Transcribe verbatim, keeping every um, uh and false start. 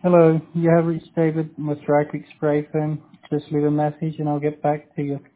Hello, you have reached David with Dry Creek Spray Foam. Just leave a message and I'll get back to you.